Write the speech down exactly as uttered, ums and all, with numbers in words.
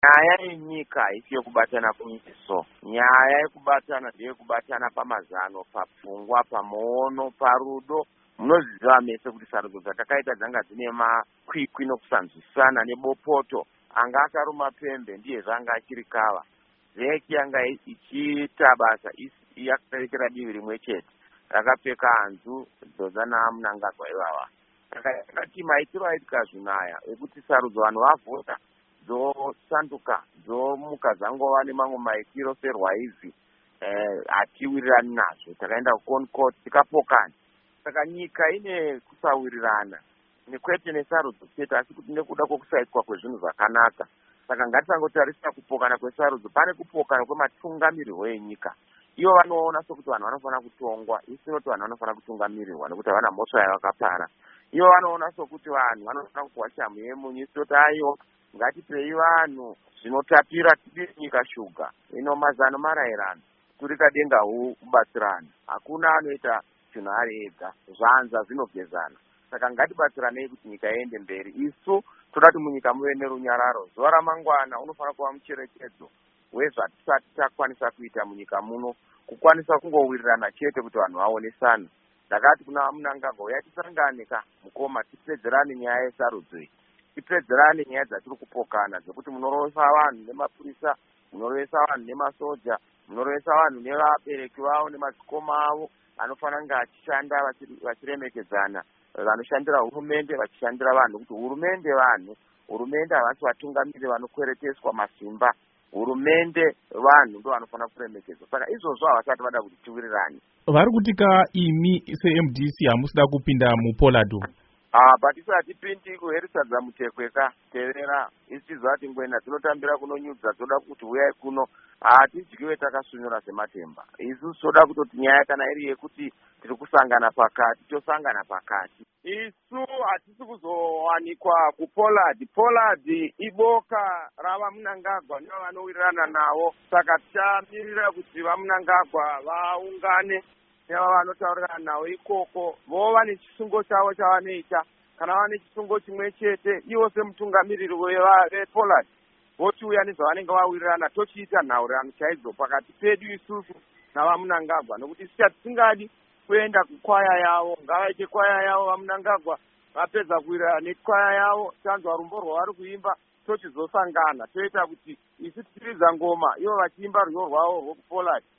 Nyaya yenyika haisi yekubatana kumiso. Nyaya yekubatana ndeyekubatana pamazano, papfungwa, pamaono, parudo. Munoziva mese kuti sarudzo dzatakaita dzanga dzine makwikwi nokusanzwisana nebopoto. Anga akaruma pembe ndiye zvanga achiri kava. Zeki yanga ichiita basa yakarekera divi rimwe chete. Rakapfeka hanzu dzodzana Mnangagwa ivava. Takati maitiro aitika zvinaya ekuti sarudzo vanhu vavhota dzosanduka dzomuka dzangova nemamwe maitiro serwaizi hatiwirirani nazvo. Takaenda kuConcord tikapokana. Saka nyika ine kusawirirana nekwete nesarudzo chete asi kuti nekuda kwokusaitwa kwezvinhu zvakanaka. Saka ngatisangotarisira kupokana kwesarudzo, pane kupokana kwematungamiriro enyika. Ivo vanoona sokuti vanhu vanofanira kutongwa, isi tinoti vanhu vanofanira kutungamirirwa nekuti havana mhosva yavakapara. Ivo vanoona sokuti vanhu vanofanira kupuwa shamu yemunyu, isi tinoti aiwa ngatipei vanhu zvinotapira tipi nyika shuga. Ino mazano marairano kurika denga huu kubatsirana. Hakuna anoita chinhu ari ega, zvanza zvinogezana. Saka ngatibatsiranei kuti nyika iende mberi. Isu toda kuti munyika muve nerunyararo. Zuva ramangwana unofanira kuva mucherechedzo wezvatisati takwanisa kuita munyika muno, kukwanisa kungowirirana chete kuti vanhu vaonesana. Ndakati kuna Mnangagwa uyai tisangane ka mukoma tipedzerane nyaya yesarudzo iyi. Tipedzerane nyaya dzatiri kupokana dzekuti munorovesa vanhu nemapurisa, munorovesa vanhu nemasoja, munorovesa vanhu nevabereki vavo nemadzikoma avo anofanira kunge achishanda vachiremekedzana, vanoshandira hurumende vachishandira vanhu, kuti hurumende vanhu, hurumende havasi vatungamiri vanokwereteswa masimba. Hurumende vanhu ndo vanofanira kuremekedzwa. Saka izvozvo havasati vada kuti tiwirirane. Vari kutika imi se-M D C hamusida kupinda muPollard. Ah, patisati pindi kuherisadza mutekweka tevera isichiziva kuti ngwena dzinotambira kunonyudza dzoda kuti uyai kuno hatidyiwe takasunyura sematemba. Isu toda kutoti nyaya kana iri yekuti tiri kusangana pakati, tosangana pakati. Isu hatisi kuzowanikwa kuPollard. Pollard iboka rava Mnangagwa ndivo vanowirirana navo. Saka tichamirira kuti vaMnangagwa vaungane neva vanotaurirana navo ikoko, vova nechisungo chavo chavanoita. Kana vane chisungo chimwe chete, ivo semutungamiriri wePollard vochiuya nezvavanenge vawirirana, tochiita nhaurirano chaidzo pakati pedu isusu navaMnangagwa, nokuti isi hatisingadi kuenda kukwaya yavo. Ngavaite kwaya yavo vaMnangagwa, vapedza kuwirirana nekwaya yavo, tanzwa rumbo rwavari kuimba, tochizosangana toita kuti isi tichiridza ngoma ivo vachiimba rwiyo rwavo rwokuPollard.